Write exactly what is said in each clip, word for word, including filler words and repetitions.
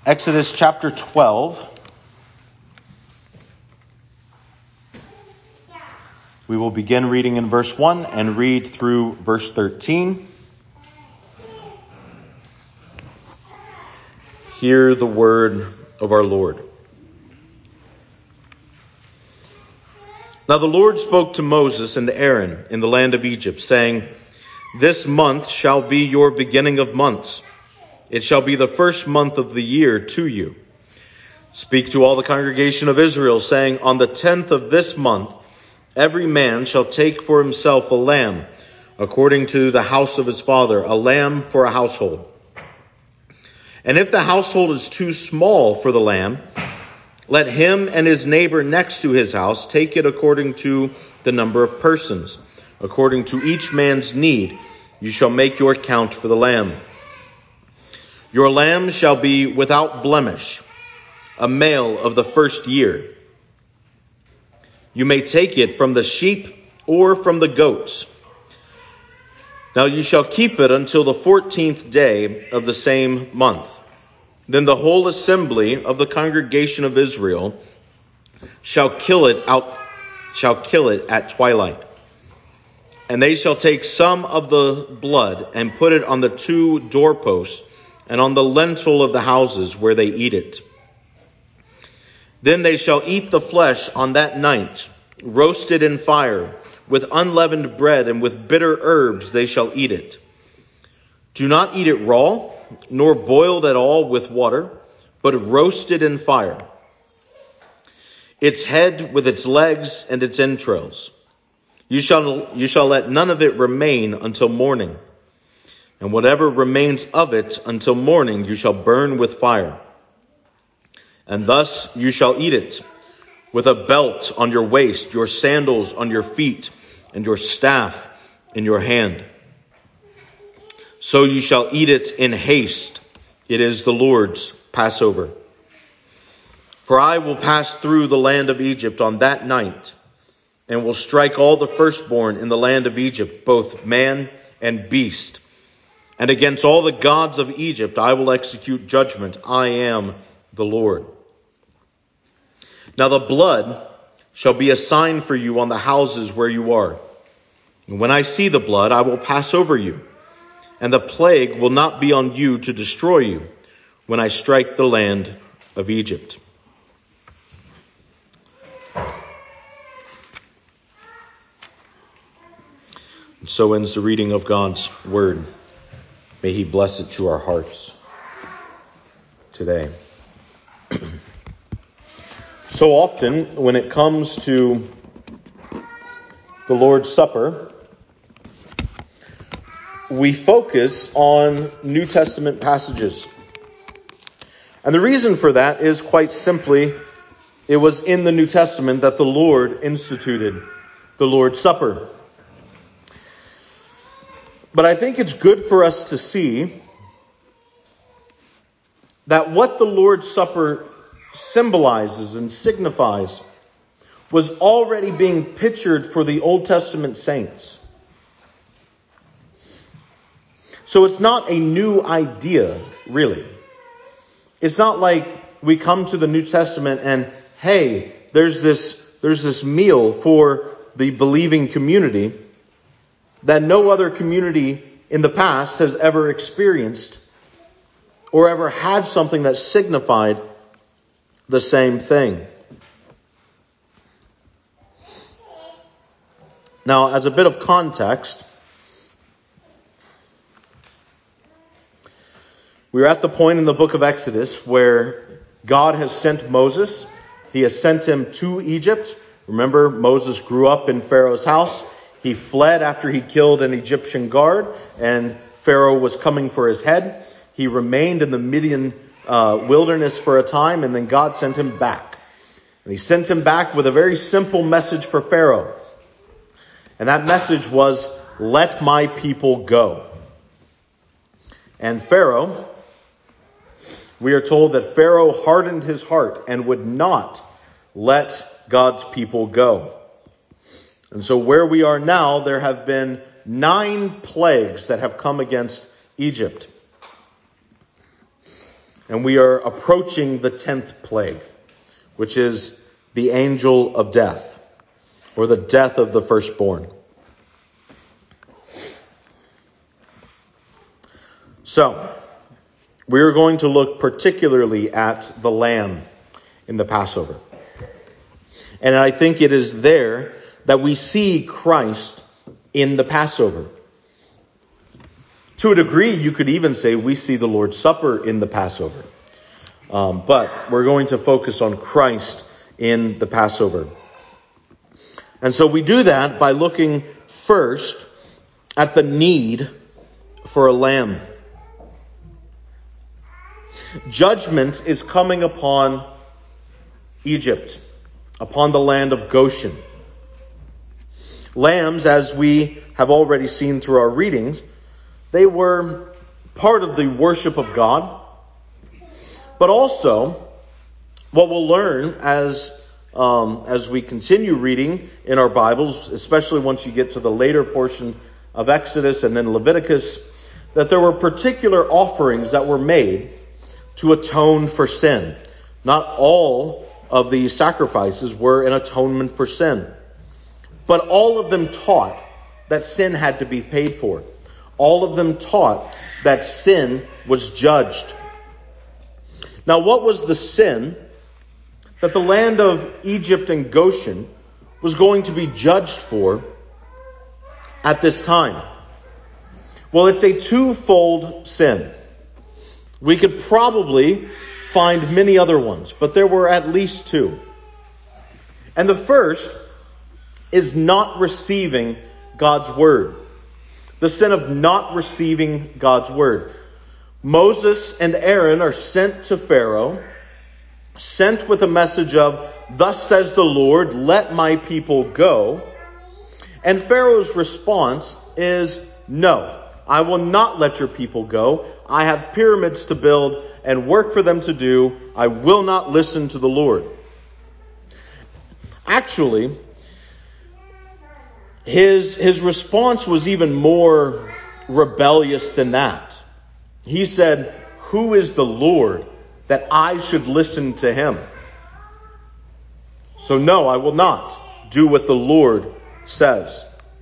Exodus chapter twelve. We will begin reading in verse one and read through verse thirteen. Hear the word of our Lord. Now the Lord spoke to Moses and to Aaron in the land of Egypt, saying, This month shall be your beginning of months. It shall be the first month of the year to you. Speak to all the congregation of Israel, saying, On the tenth of this month, every man shall take for himself a lamb, according to the house of his father, a lamb for a household. And if the household is too small for the lamb, let him and his neighbor next to his house take it according to the number of persons. According to each man's need, you shall make your count for the lamb. Your lamb shall be without blemish, a male of the first year. You may take it from the sheep or from the goats. Now you shall keep it until the fourteenth day of the same month. Then the whole assembly of the congregation of Israel shall kill it out, shall kill it at twilight. And they shall take some of the blood and put it on the two doorposts and on the lintel of the houses where they eat it. Then they shall eat the flesh on that night, roasted in fire, with unleavened bread and with bitter herbs they shall eat it. Do not eat it raw, nor boiled at all with water, but roasted in fire. Its head with its legs and its entrails. You shall, you shall let none of it remain until morning. And whatever remains of it until morning you shall burn with fire. And thus you shall eat it, with a belt on your waist, your sandals on your feet, and your staff in your hand. So you shall eat it in haste. It is the Lord's Passover. For I will pass through the land of Egypt on that night, and will strike all the firstborn in the land of Egypt, both man and beast. And against all the gods of Egypt I will execute judgment. I am the Lord. Now the blood shall be a sign for you on the houses where you are. And when I see the blood, I will pass over you. And the plague will not be on you to destroy you when I strike the land of Egypt. And so ends the reading of God's word. May he bless it to our hearts today. So often, when it comes to the Lord's Supper, we focus on New Testament passages. And the reason for that is quite simply, it was in the New Testament that the Lord instituted the Lord's Supper. But I think it's good for us to see that what the Lord's Supper symbolizes and signifies was already being pictured for the Old Testament saints. So it's not a new idea, really. It's not like we come to the New Testament and, hey, there's this, there's this meal for the believing community that no other community in the past has ever experienced or ever had something that signified the same thing. Now, as a bit of context, we're at the point in the book of Exodus where God has sent Moses. He has sent him to Egypt. Remember, Moses grew up in Pharaoh's house. He fled after he killed an Egyptian guard, and Pharaoh was coming for his head. He remained in the Midian uh, wilderness for a time, and then God sent him back. And he sent him back with a very simple message for Pharaoh. And that message was, let my people go. And Pharaoh, we are told that Pharaoh hardened his heart and would not let God's people go. And so where we are now, there have been nine plagues that have come against Egypt. And we are approaching the tenth plague, which is the angel of death, or the death of the firstborn. So, we are going to look particularly at the lamb in the Passover. And I think it is there that we see Christ in the Passover. To a degree, you could even say we see the Lord's Supper in the Passover. Um, but we're going to focus on Christ in the Passover. And so we do that by looking first at the need for a lamb. Judgment is coming upon Egypt, upon the land of Goshen. Lambs, as we have already seen through our readings, they were part of the worship of God. But also, what we'll learn as um, as we continue reading in our Bibles, especially once you get to the later portion of Exodus and then Leviticus, that there were particular offerings that were made to atone for sin. Not all of these sacrifices were an atonement for sin, but all of them taught that sin had to be paid for. All of them taught that sin was judged. Now, what was the sin that the land of Egypt and Goshen was going to be judged for at this time? Well, it's a twofold sin. We could probably find many other ones, but there were at least two. And the first is not receiving God's word. The sin of not receiving God's word. Moses and Aaron are sent to Pharaoh, sent with a message of, "Thus says the Lord, let my people go." And Pharaoh's response is, "No, I will not let your people go. I have pyramids to build and work for them to do. I will not listen to the Lord." Actually, his, his response was even more rebellious than that. He said, "Who is the Lord that I should listen to him?" So no, I will not do what the Lord says.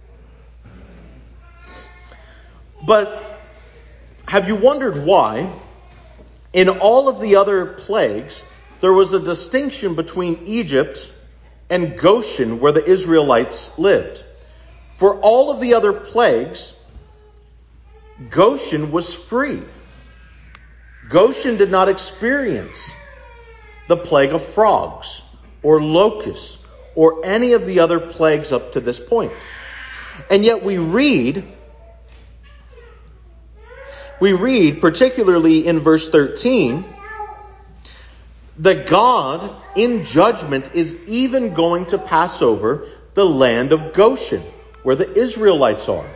But have you wondered why, in all of the other plagues, there was a distinction between Egypt and Goshen, where the Israelites lived? For all of the other plagues, Goshen was free. Goshen did not experience the plague of frogs or locusts or any of the other plagues up to this point. And yet we read, we read, particularly in verse thirteen, that God in judgment is even going to pass over the land of Goshen, where the Israelites are.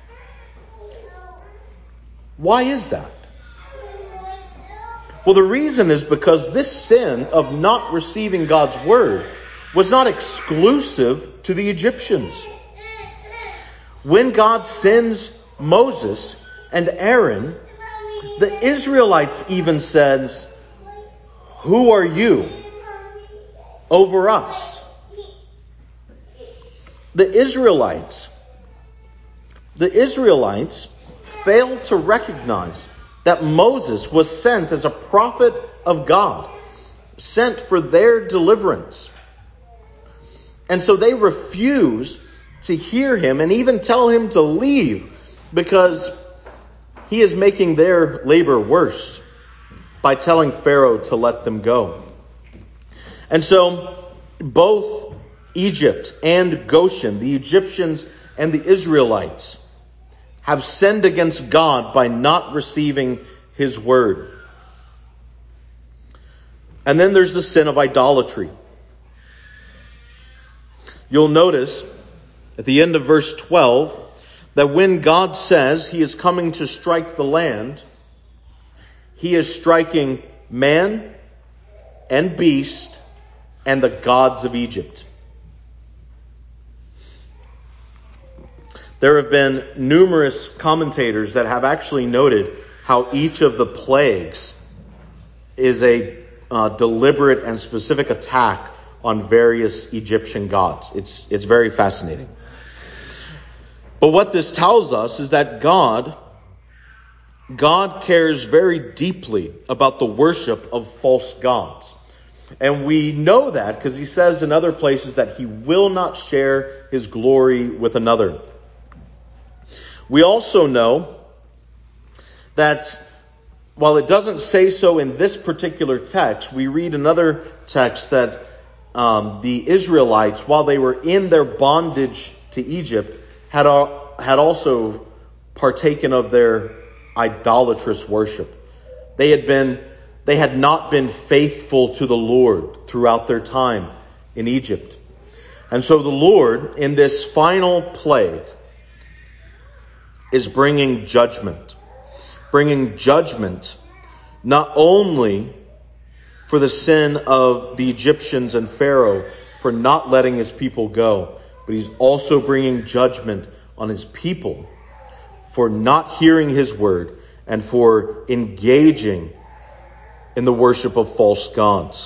Why is that? Well, the reason is because this sin of not receiving God's word was not exclusive to the Egyptians. When God sends Moses and Aaron, the Israelites even says, "Who are you over us?" The Israelites, the Israelites failed to recognize that Moses was sent as a prophet of God, sent for their deliverance. And so they refuse to hear him and even tell him to leave, because he is making their labor worse by telling Pharaoh to let them go. And so both Egypt and Goshen, the Egyptians and the Israelites, have sinned against God by not receiving his word. And then there's the sin of idolatry. You'll notice at the end of verse twelve that when God says he is coming to strike the land, he is striking man and beast and the gods of Egypt. There have been numerous commentators that have actually noted how each of the plagues is a uh, deliberate and specific attack on various Egyptian gods. It's, it's very fascinating. But what this tells us is that God, God cares very deeply about the worship of false gods. And we know that because he says in other places that he will not share his glory with another. We also know that while it doesn't say so in this particular text, we read another text that um, the Israelites, while they were in their bondage to Egypt, had, uh, had also partaken of their idolatrous worship. They had been, they had not been faithful to the Lord throughout their time in Egypt. And so the Lord, in this final plague, is bringing judgment. Bringing judgment not only for the sin of the Egyptians and Pharaoh for not letting his people go, but he's also bringing judgment on his people for not hearing his word and for engaging in the worship of false gods.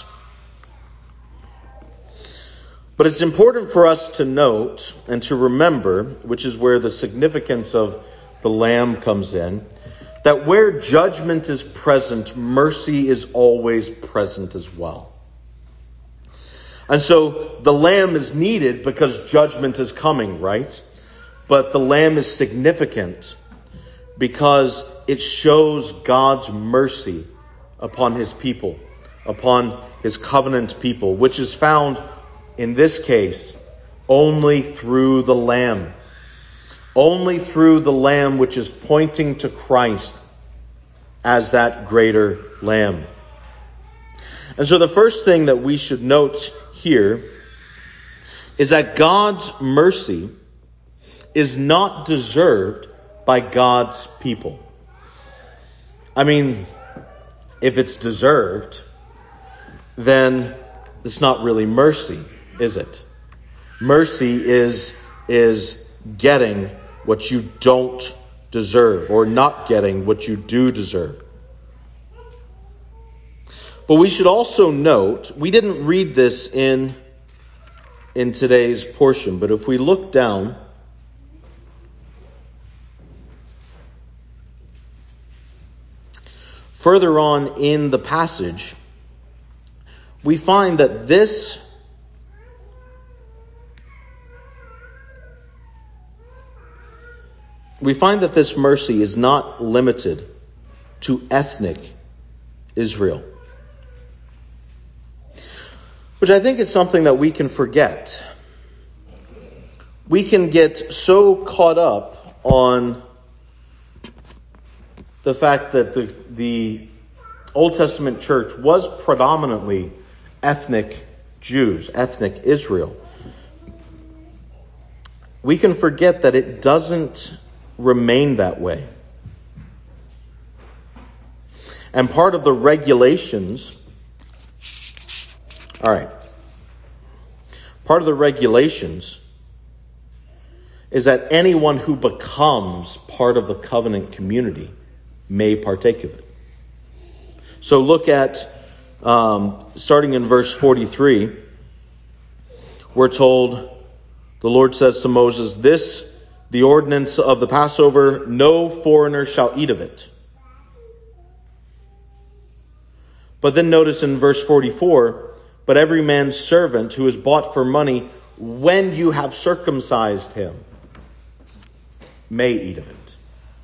But it's important for us to note and to remember, which is where the significance of the Lamb comes in, that where judgment is present, mercy is always present as well. And so the Lamb is needed because judgment is coming, right? But the Lamb is significant because it shows God's mercy upon his people, upon his covenant people, which is found in this case only through the Lamb. Only through the Lamb, which is pointing to Christ as that greater Lamb. And so the first thing that we should note here is that God's mercy is not deserved by God's people. I mean, if it's deserved, then it's not really mercy, is it? Mercy is, is getting what you don't deserve, or not getting what you do deserve. But we should also note, we didn't read this in, in today's portion, but if we look down further on in the passage, we find that this We find that this mercy is not limited to ethnic Israel, which I think is something that we can forget. We can get so caught up on the fact that the, the Old Testament church was predominantly ethnic Jews, ethnic Israel. We can forget that it doesn't remain that way. And part of the regulations, all right, part of the regulations is that anyone who becomes part of the covenant community may partake of it. So look at, um, starting in verse forty-three, we're told, the Lord says to Moses, "This the ordinance of the Passover, no foreigner shall eat of it." But then notice in verse forty-four, "But every man's servant who is bought for money, when you have circumcised him, may eat of it."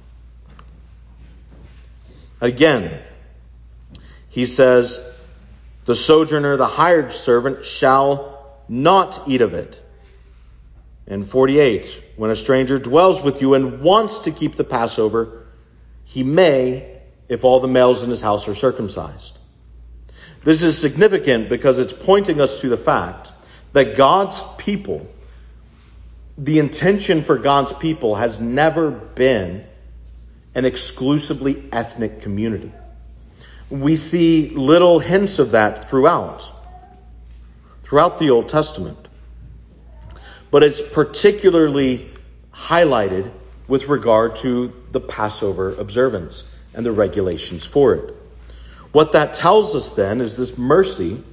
Again, he says, "The sojourner, the hired servant, shall not eat of it." And forty-eight, "When a stranger dwells with you and wants to keep the Passover, he may, if all the males in his house are circumcised." This is significant because it's pointing us to the fact that God's people, the intention for God's people has never been an exclusively ethnic community. We see little hints of that throughout, throughout the Old Testament. But it's particularly highlighted with regard to the Passover observance and the regulations for it. What that tells us then is this mercy,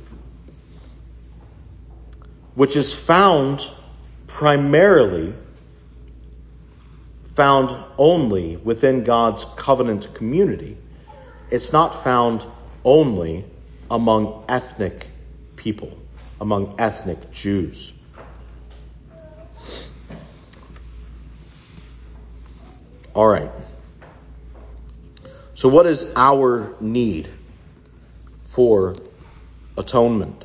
which is found primarily, found only within God's covenant community. It's not found only among ethnic people, among ethnic Jews. All right. So what is our need for atonement?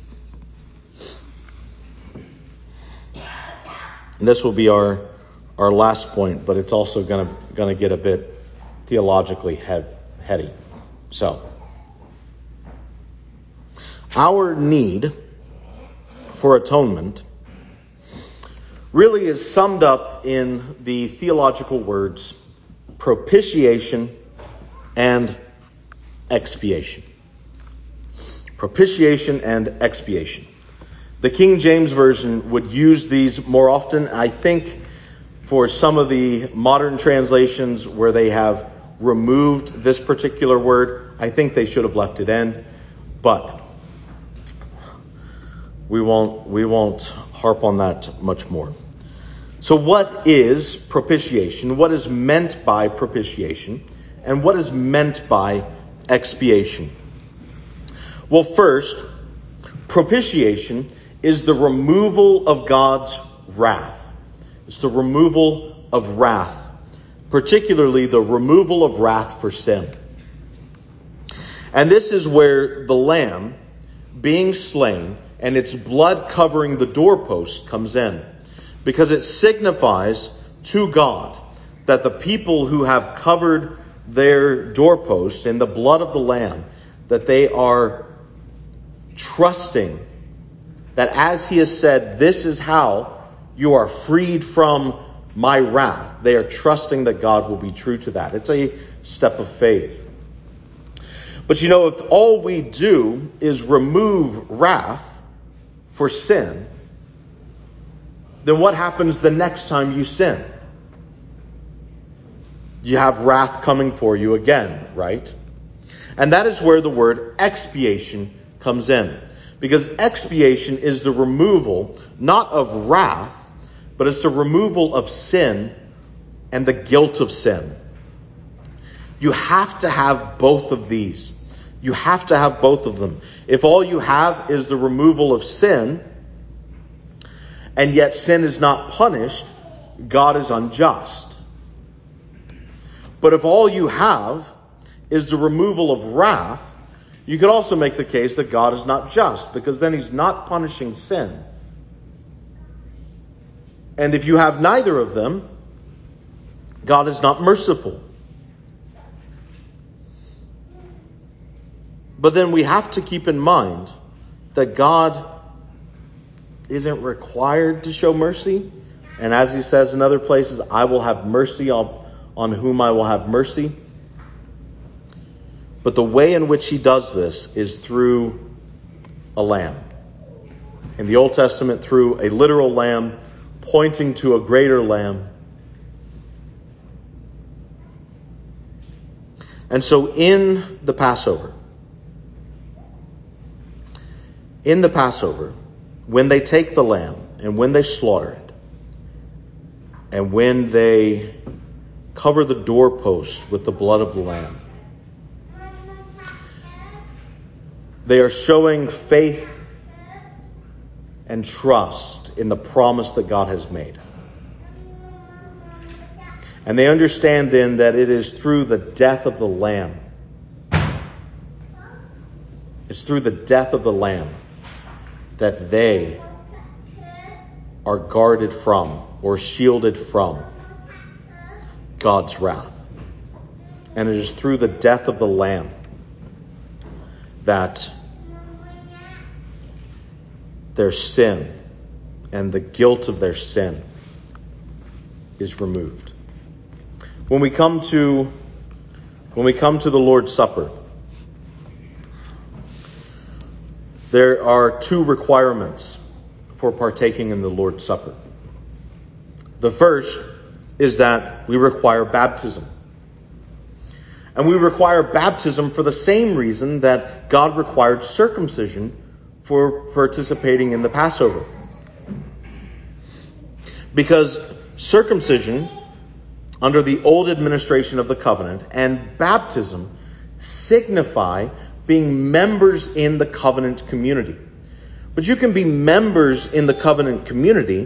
And this will be our, our last point, but it's also going to going to get a bit theologically head, heady. So, our need for atonement really is summed up in the theological words propitiation and expiation. Propitiation and expiation. The King James Version would use these more often. I think for some of the modern translations where they have removed this particular word, I think they should have left it in. But we won't we won't harp on that much more. So what is propitiation? What is meant by propitiation? And what is meant by expiation? Well, first, propitiation is the removal of God's wrath. It's the removal of wrath, particularly the removal of wrath for sin. And this is where the lamb being slain and its blood covering the doorpost comes in, because it signifies to God that the people who have covered their doorpost in the blood of the lamb, that they are trusting that as he has said, this is how you are freed from my wrath. They are trusting that God will be true to that. It's a step of faith. But you know, if all we do is remove wrath for sin, then what happens the next time you sin? You have wrath coming for you again, right? And that is where the word expiation comes in. Because expiation is the removal, not of wrath, but it's the removal of sin and the guilt of sin. You have to have both of these. You have to have both of them. If all you have is the removal of sin, and yet sin is not punished, God is unjust. But if all you have is the removal of wrath, you could also make the case that God is not just, because then he's not punishing sin. And if you have neither of them, God is not merciful. But then we have to keep in mind that God isn't required to show mercy. And as he says in other places, I will have mercy on, on whom I will have mercy. But the way in which he does this is through a lamb. In the Old Testament, through a literal lamb pointing to a greater lamb. And so in the Passover, in the Passover, when they take the lamb and when they slaughter it, and when they cover the doorpost with the blood of the lamb, they are showing faith and trust in the promise that God has made. And they understand then that it is through the death of the lamb. It's through the death of the lamb that they are guarded from or shielded from God's wrath. And it is through the death of the lamb that their sin and the guilt of their sin is removed. When we come to when we come to the Lord's Supper, there are two requirements for partaking in the Lord's Supper. The first is that we require baptism. And we require baptism for the same reason that God required circumcision for participating in the Passover. Because circumcision under the old administration of the covenant and baptism signify being members in the covenant community. But you can be members in the covenant community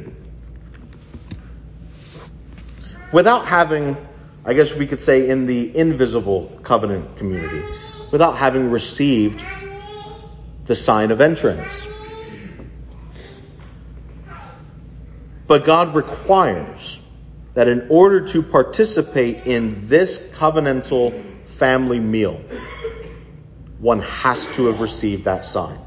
without having, I guess we could say, in the invisible covenant community, without having received the sign of entrance. But God requires that in order to participate in this covenantal family meal, one has to have received that sign.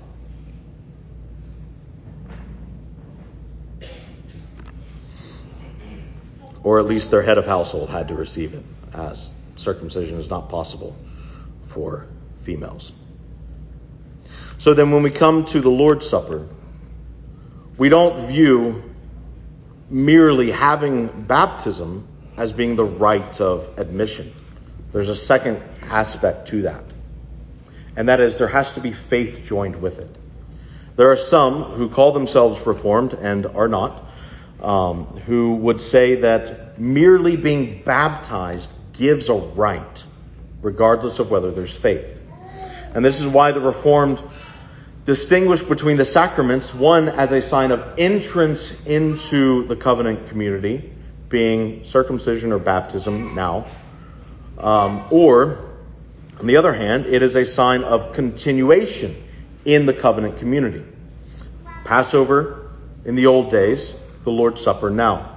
Or at least their head of household had to receive it, as circumcision is not possible for females. So then when we come to the Lord's Supper, we don't view merely having baptism as being the rite of admission. There's a second aspect to that. And that is there has to be faith joined with it. There are some who call themselves Reformed and are not, um, who would say that merely being baptized gives a rite, regardless of whether there's faith. And this is why the Reformed distinguish between the sacraments, one as a sign of entrance into the covenant community, being circumcision or baptism now, um, or, on the other hand, it is a sign of continuation in the covenant community. Passover in the old days, the Lord's Supper now.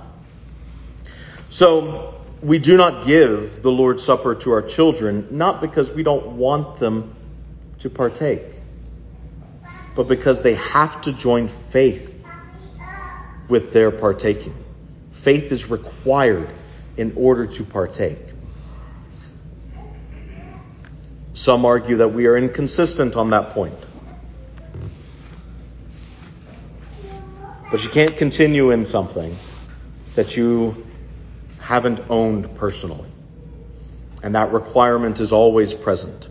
So we do not give the Lord's Supper to our children, not because we don't want them to partake, but because they have to join faith with their partaking. Faith is required in order to partake. Some argue that we are inconsistent on that point. But you can't continue in something that you haven't owned personally. And that requirement is always present.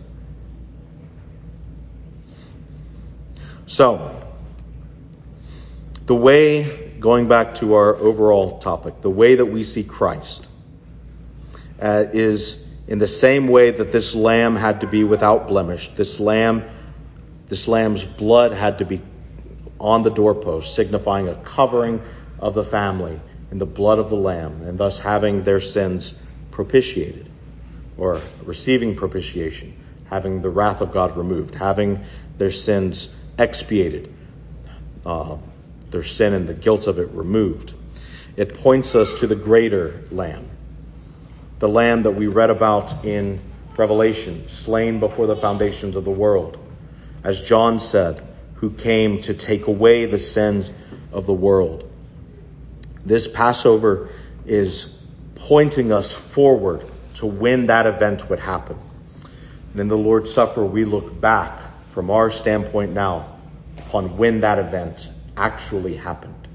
So, the way, going back to our overall topic, the way that we see Christ uh, is in the same way that this lamb had to be without blemish. This lamb, this lamb's blood had to be on the doorpost, signifying a covering of the family in the blood of the lamb, and thus having their sins propitiated, or receiving propitiation, having the wrath of God removed, having their sins expiated, uh, their sin and the guilt of it removed. It points us to the greater lamb, the lamb that we read about in Revelation, slain before the foundations of the world, as John said, who came to take away the sins of the world. This Passover is pointing us forward to when that event would happen. And in the Lord's Supper, we look back from our standpoint now upon when that event actually happened.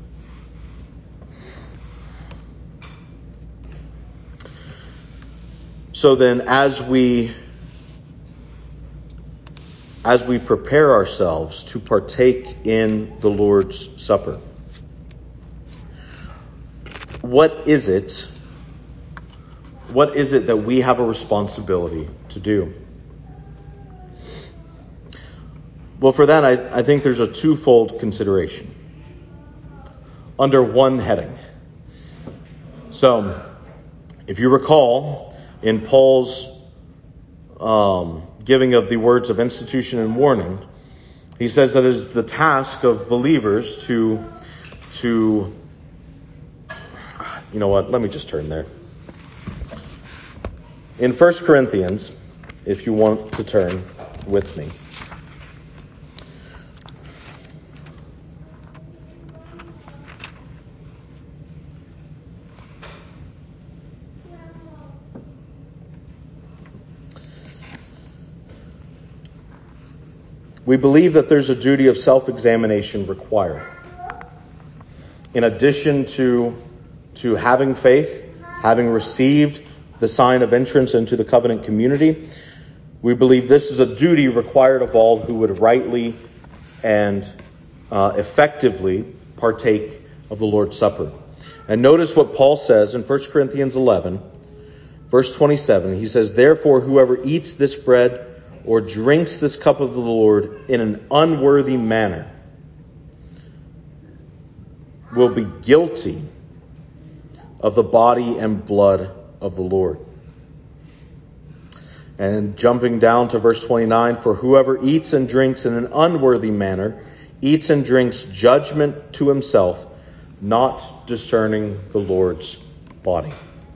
So then, as we as we prepare ourselves to partake in the Lord's Supper, what is it? What is it that we have a responsibility to do? Well, for that, I, I think there's a twofold consideration under one heading. So, if you recall, in Paul's um, giving of the words of institution and warning, he says that it is the task of believers to, to, you know what, let me just turn there. In First Corinthians, if you want to turn with me, we believe that there's a duty of self-examination required. In addition to, to having faith, having received the sign of entrance into the covenant community. We believe this is a duty required of all who would rightly and uh, effectively partake of the Lord's Supper. And notice what Paul says in First Corinthians eleven, verse twenty-seven. He says, "Therefore, whoever eats this bread or drinks this cup of the Lord in an unworthy manner will be guilty of the body and blood of the Lord." And jumping down to verse twenty-nine, "For whoever eats and drinks in an unworthy manner eats and drinks judgment to himself, not discerning the Lord's body."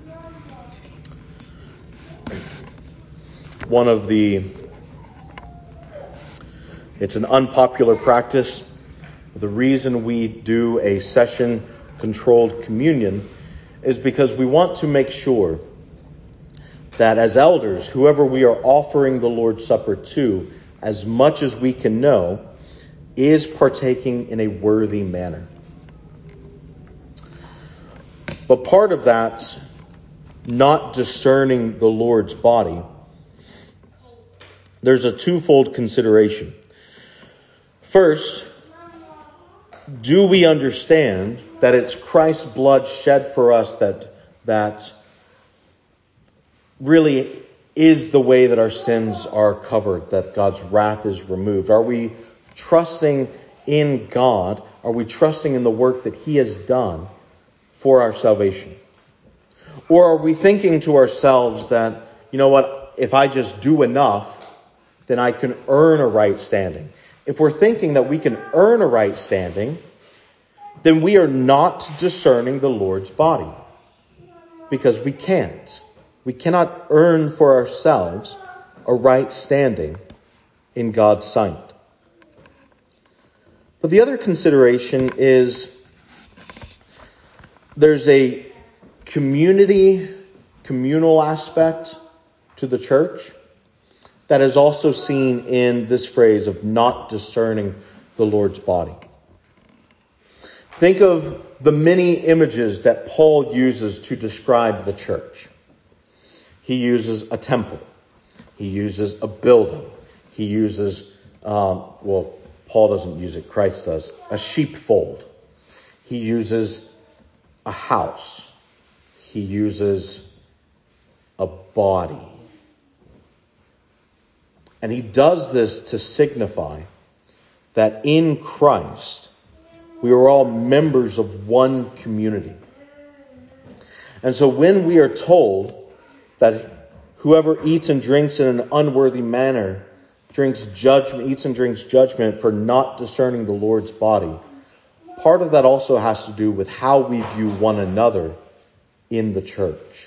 One of the, it's an unpopular practice. The reason we do a session-controlled communion is because we want to make sure that as elders, whoever we are offering the Lord's Supper to, as much as we can know, is partaking in a worthy manner. But part of that, not discerning the Lord's body, there's a twofold consideration. First, do we understand that it's Christ's blood shed for us that that really is the way that our sins are covered, that God's wrath is removed? Are we trusting in God? Are we trusting in the work that He has done for our salvation? Or are we thinking to ourselves that, you know what, if I just do enough, then I can earn a right standing? If we're thinking that we can earn a right standing, then we are not discerning the Lord's body, because we can't. We cannot earn for ourselves a right standing in God's sight. But the other consideration is there's a community, communal aspect to the church that is also seen in this phrase of not discerning the Lord's body. Think of the many images that Paul uses to describe the church. He uses a temple. He uses a building. He uses, um, well, Paul doesn't use it, Christ does, a sheepfold. He uses a house. He uses a body. And he does this to signify that in Christ, we are all members of one community. And so when we are told that whoever eats and drinks in an unworthy manner drinks judgment, eats and drinks judgment for not discerning the Lord's body, part of that also has to do with how we view one another in the church.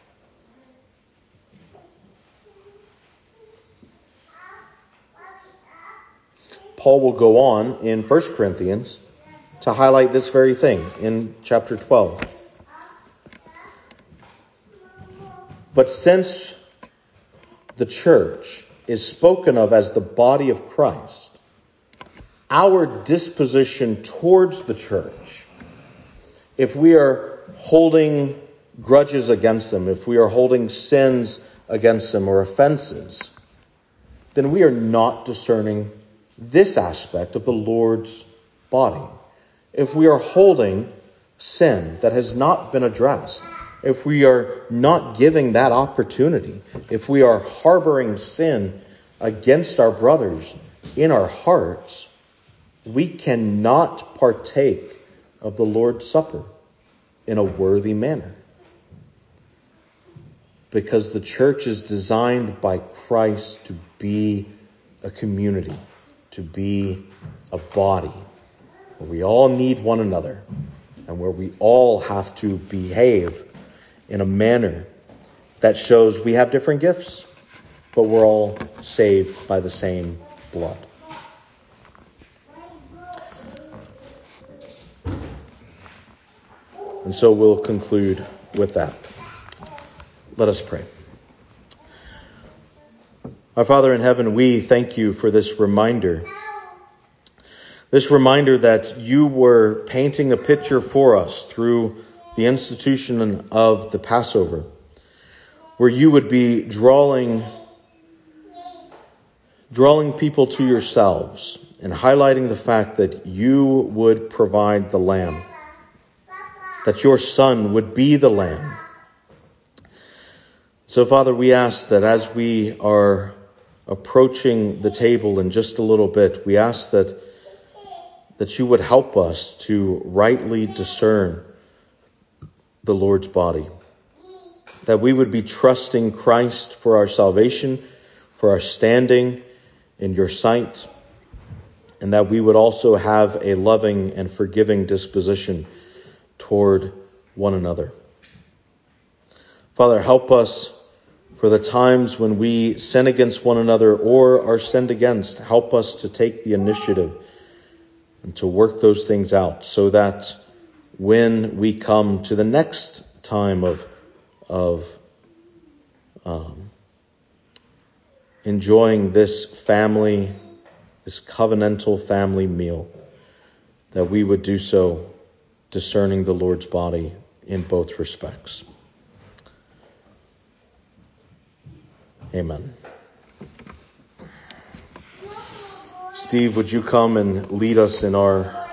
Paul will go on in First Corinthians to highlight this very thing in chapter twelve. But since the church is spoken of as the body of Christ, our disposition towards the church, if we are holding grudges against them, if we are holding sins against them or offenses, then we are not discerning this aspect of the Lord's body. If we are holding sin that has not been addressed, if we are not giving that opportunity, if we are harboring sin against our brothers in our hearts, we cannot partake of the Lord's Supper in a worthy manner. Because the church is designed by Christ to be a community, to be a body, where we all need one another and where we all have to behave in a manner that shows we have different gifts, but we're all saved by the same blood. And so we'll conclude with that. Let us pray. Our Father in heaven, we thank you for this reminder. This reminder that you were painting a picture for us through the institution of the Passover, where you would be drawing, drawing people to yourselves and highlighting the fact that you would provide the lamb, that your Son would be the lamb. So, Father, we ask that as we are approaching the table in just a little bit, we ask that, that you would help us to rightly discern the Lord's body, that we would be trusting Christ for our salvation, for our standing in your sight, and that we would also have a loving and forgiving disposition toward one another. Father, help us for the times when we sin against one another or are sinned against. Help us to take the initiative and to work those things out so that when we come to the next time of, of um, enjoying this family, this covenantal family meal, that we would do so discerning the Lord's body in both respects. Amen. Steve, would you come and lead us in our